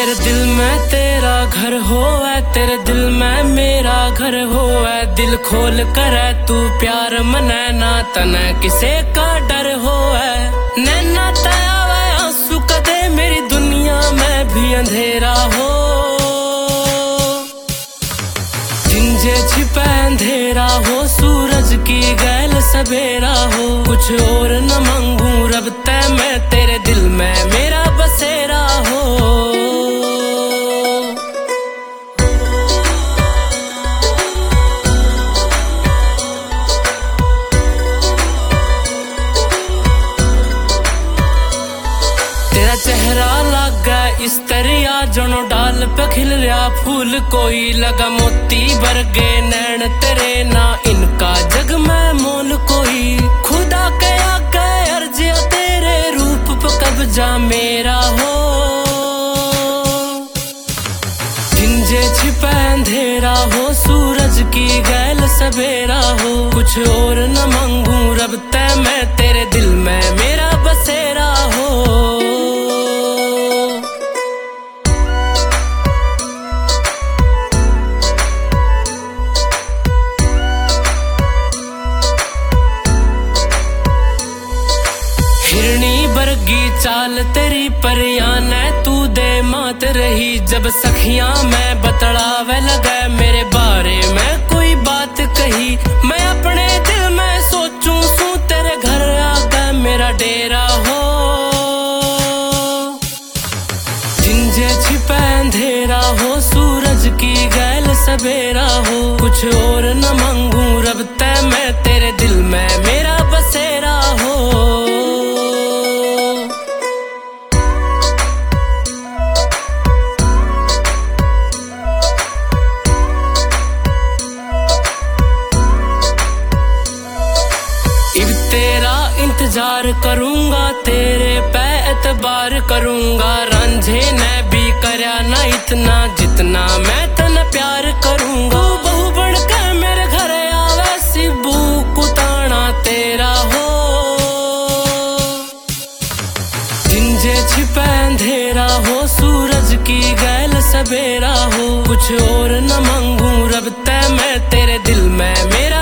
मेरे दिल में तेरा घर होवे, तेरे दिल में मेरा घर होवे। दिल खोल कर तू प्यार मने ना, तने किसे का डर होवे। नैना तयावे आंसू कदे मेरी दुनिया में भी अंधेरा हो। जिंजे छिपे अंधेरा हो, सूरज की गैल सवेरा हो। कुछ और न मांगू रब ते, मैं तेरे दिल में मेरा बसेरा हो। तेरा चेहरा लागा इस तरिया जनो डाल पे खिल रहा फूल कोई। लगा मोती बरगे नैन तेरे ना, इनका जग में मोल कोई। खुदा के आगे अर्जिया तेरे रूप पे कब्जा मेरा हो। जिंजे छिपे अंधेरा हो, सूरज की गैल सवेरा हो। कुछ और न मांगू रब ते, मैं तेरे दिल में मेरा बसेरा हो। हिरनी बरगी चाल तेरी परियान है, तू दे मात रही। जब सखियां मैं बतलावे लगा मेरे बारे में कोई बात कही। मैं अपने दिल में सोचूं सू तेरे घर आ गया मेरा डेरा हो। जिंजे छिपे अंधेरा हो, सूरज की गैल सवेरा हो। कुछ और न मांगू रब ते, मैं तेरे दिल में मेरा बसेरा हो। इंतजार करूंगा तेरे पे एतबार करूंगा। रांझे ने भी करया ना इतना, जितना मैं तने प्यार करूंगा। बहू बन के मेरे घर आवे सिबू कुताना तेरा हो। जिंजे छिपे अंधेरा हो, सूरज की गैल सवेरा हो। कुछ और न मांगू रब ते, मैं तेरे दिल में मेरा